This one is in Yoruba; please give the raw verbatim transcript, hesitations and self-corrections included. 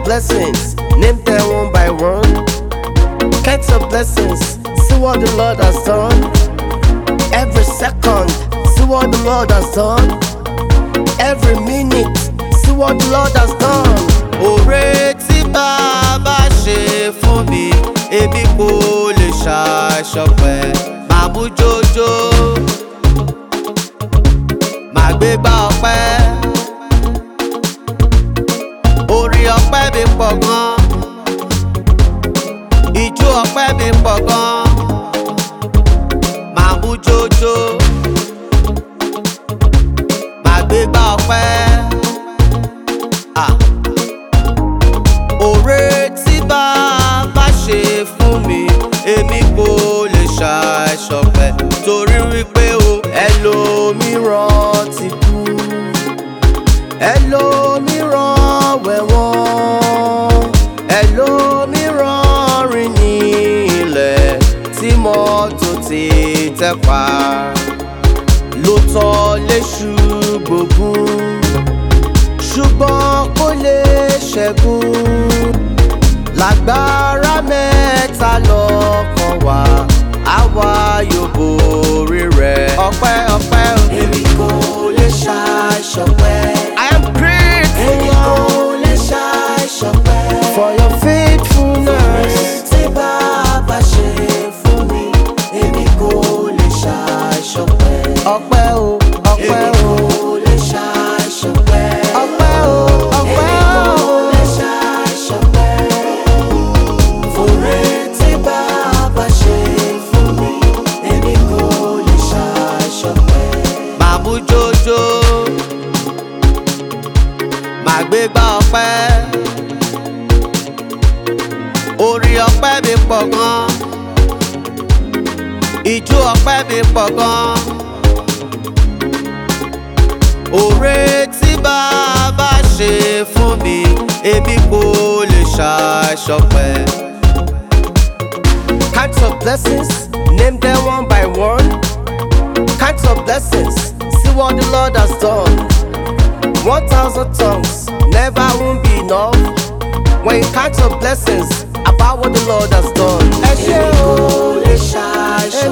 blessings, name them one by one. Counts of blessings, see what the Lord has done. Every second, see what the Lord has done. Every minute, see what the Lord has done. Oore tí Bàbá ṣe fún mi, èmi kò lè ṣàìṣọpẹ́. Màá mú jójó, màá gbégbá ọpẹ́. Orí ọpẹ́ mi pọ̀ gan, ijó ọpẹ́ mi pọ̀ gan. Màá mú jójó, màá gbégbá ọpẹ́. Ah. Oore tí Bàbá ṣe fún mi, èmi kò lè ṣàìṣọpẹ́. Torí wípé o ẹlòmíràn ti kú, ẹlòmíràn wẹ̀wọ̀n, ẹlòmíràn rìn ní ilẹ̀ tí mọ́tò ti tẹ̀ pa. Lóòótọ́ léṣù gbógun, ṣùgbọ́n kò lè ṣẹ́gun. Lágbára mẹ́ta lọ́kàn wá, àwa yóò borí rẹ̀. Ọpẹ́ ọpẹ́ o. Èmi kò lè ṣàìṣọpẹ́. I am grateful. Èmi kò lè ṣàìṣọpẹ́. For your faithfulness. Tí Bàbá ṣe fún mi, èmi kò lè ṣàìṣọpẹ́. Ọpẹ́ o, ọpẹ́ Èmi o. kò lè ṣàìṣọpẹ́. Ọpẹ́ o, ọpẹ́ Èmi kò o. lè ṣàìṣọpẹ́. Oore tí Bàbá ṣe fún mi, èmi kò lè ṣàìṣọpẹ́. Màá mú jójó, màá gbégbá ọpẹ́. Orí ọpẹ́ mi pọ̀ gan, ijó ọpẹ́ mi pọ̀ gan. Oore tí Bàbá ṣe fún mi, èmi kò lè ṣàìṣọpẹ́. Counts of blessings, name them one by one. Counts of blessings, see what the Lord has done. One thousand tongues never won't be enough when you count your blessings about what the Lord has done. Ẹ ṣé Èmi o, kò lè ṣàìṣọpẹ́.